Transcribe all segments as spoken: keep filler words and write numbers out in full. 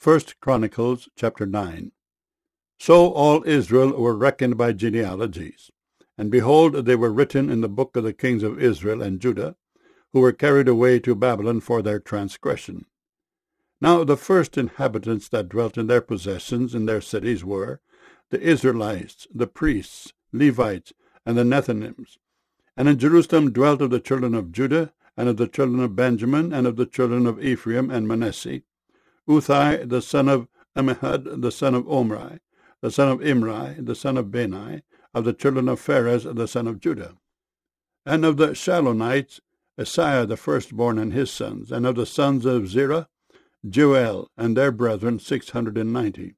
First Chronicles chapter nine. So all Israel were reckoned by genealogies, and behold, they were written in the book of the kings of Israel and Judah, who were carried away to Babylon for their transgression. Now the first inhabitants that dwelt in their possessions in their cities were the Israelites, the priests, Levites, and the Nethinims. And in Jerusalem dwelt of the children of Judah, and of the children of Benjamin, and of the children of Ephraim and Manasseh, Uthai the son of Ammihud, the son of Omri, the son of Imri, the son of Bani, of the children of Pharez, the son of Judah. And of the Shalonites, Isaiah the firstborn and his sons, and of the sons of Zerah, Joel and their brethren six hundred and ninety.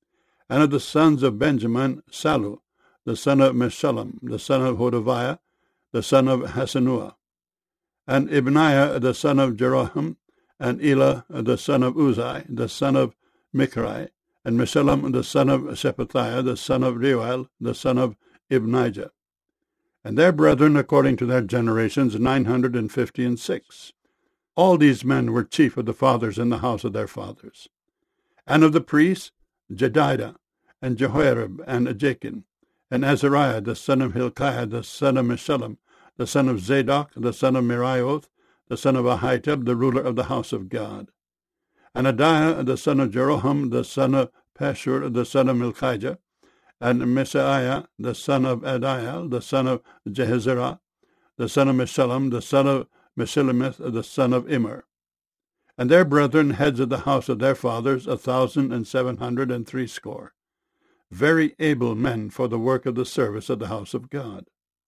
And of the sons of Benjamin, Salu, the son of Meshullam, the son of Hodaviah, the son of Hasenuah, and Ibniah the son of Jeroham, and Elah the son of Uzai, the son of Michri, and Meshullam the son of Shephatiah, the son of Reuel, the son of Ibnijah. And their brethren, according to their generations, nine hundred and fifty and six. All these men were chief of the fathers in the house of their fathers. And of the priests, Jedidah, and Jehoiarib, and Jachin, and Azariah, the son of Hilkiah, the son of Meshullam, the son of Zadok, the son of Merioth, the son of Ahitub, the ruler of the house of God. And Adiah, the son of Jeroham, the son of Pashur, the son of Milchijah, and Messiah, the son of Adiel, the son of Jehezerah, the son of Meshullam, the son of Meshilemeth, the son of Immer. And their brethren, heads of the house of their fathers, a thousand and seven hundred and threescore, very able men for the work of the service of the house of God.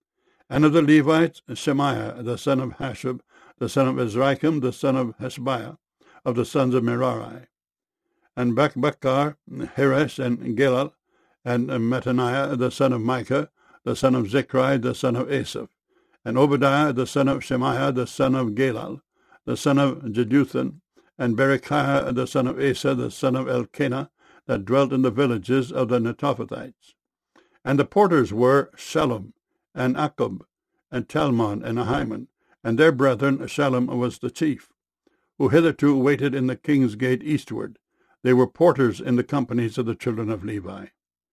And of the Levites, Shemaiah, the son of Hashub, the son of Azrikam, the son of Hashabiah, of the sons of Merari, and Bakbakkar, Heresh, and Gelal, and Mattaniah, the son of Micah, the son of Zechri, the son of Asaph, and Obadiah, the son of Shemaiah, the son of Galal, the son of Jeduthun, and Berechiah, the son of Asa, the son of Elkanah, that dwelt in the villages of the Netophathites. And the porters were Shallum, and Akub, and Talmon, and Ahiman, and their brethren. Shallum was the chief, who hitherto waited in the king's gate eastward. They were porters in the companies of the children of Levi.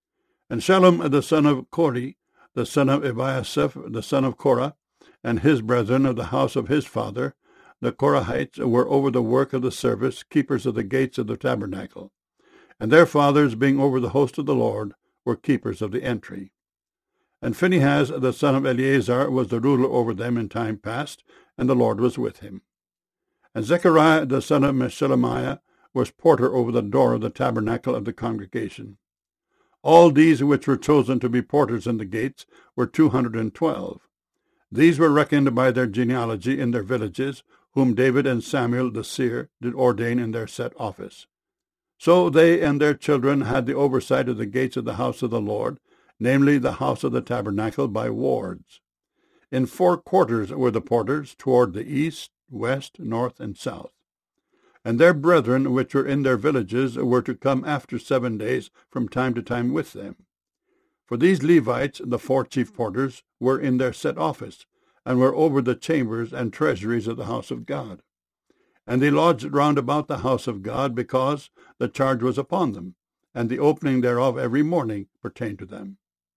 And Shallum the son of Kori, the son of Ebiasaph, the son of Korah, and his brethren of the house of his father, the Korahites, were over the work of the service, keepers of the gates of the tabernacle. And their fathers, being over the host of the Lord, were keepers of the entry. And Phinehas, the son of Eleazar, was the ruler over them in time past, and the Lord was with him. And Zechariah, the son of Meshelemiah, was porter over the door of the tabernacle of the congregation. All these which were chosen to be porters in the gates were two hundred and twelve. These were reckoned by their genealogy in their villages, whom David and Samuel the seer did ordain in their set office. So they and their children had the oversight of the gates of the house of the Lord, namely the house of the tabernacle, by wards. In four quarters were the porters, toward the east, west, north, and south. And their brethren which were in their villages were to come after seven days from time to time with them. For these Levites, the four chief porters, were in their set office, and were over the chambers and treasuries of the house of God. And they lodged round about the house of God, because the charge was upon them, and the opening thereof every morning pertained to them.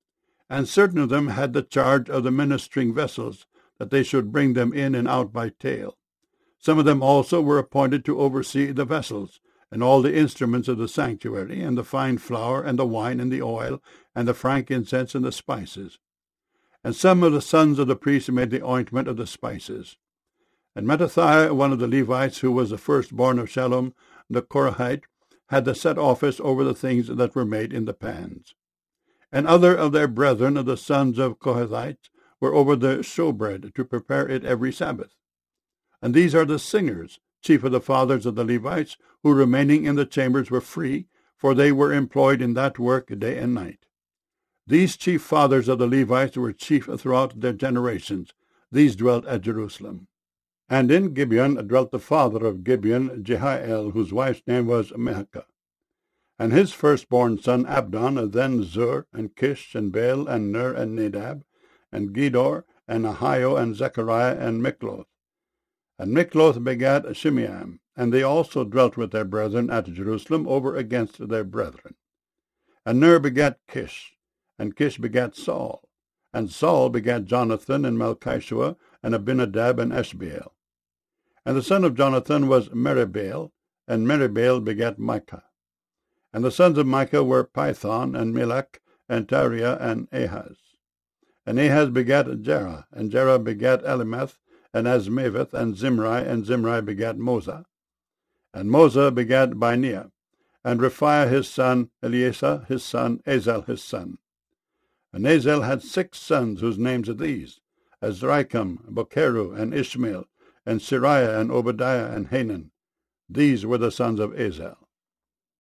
And certain of them had the charge of the ministering vessels, that they should bring them in and out by tale. Some of them also were appointed to oversee the vessels, and all the instruments of the sanctuary, and the fine flour, and the wine, and the oil, and the frankincense, and the spices. And some of the sons of the priests made the ointment of the spices. And Mattithiah, one of the Levites, who was the firstborn of Shallum the Korahite, had the set office over the things that were made in the pans. And other of their brethren of the sons of Kohathites were over the showbread, to prepare it every Sabbath. And these are the singers, chief of the fathers of the Levites, who remaining in the chambers were free, for they were employed in that work day and night. These chief fathers of the Levites were chief throughout their generations. These dwelt at Jerusalem. And in Gibeon dwelt the father of Gibeon, Jehiel, whose wife's name was Maachah. And his firstborn son Abdon, then Zur, and Kish, and Baal, and Ner, and Nadab, and Gedor, and Ahio, and Zechariah, and Mikloth. And Mikloth begat Shimeam, and they also dwelt with their brethren at Jerusalem over against their brethren. And Ner begat Kish, and Kish begat Saul, and Saul begat Jonathan, and Malchishua, and Abinadab, and Eshbaal. And the son of Jonathan was Meribaal, and Meribaal begat Micah. And the sons of Micah were Pithon, and Melech, and Tariah, and Ahaz. And Ahaz begat Jerah, and Jerah begat Elimeth, and Azmaveth, and Zimri, and Zimri begat Moza. And Moza begat Bineah, and Rephiah his son, Eleasah his son, Azel his son. And Azel had six sons, whose names are these, Azrikam, Bokeru, and Ishmael, and Siriah, and Obadiah, and Hanan. These were the sons of Azel.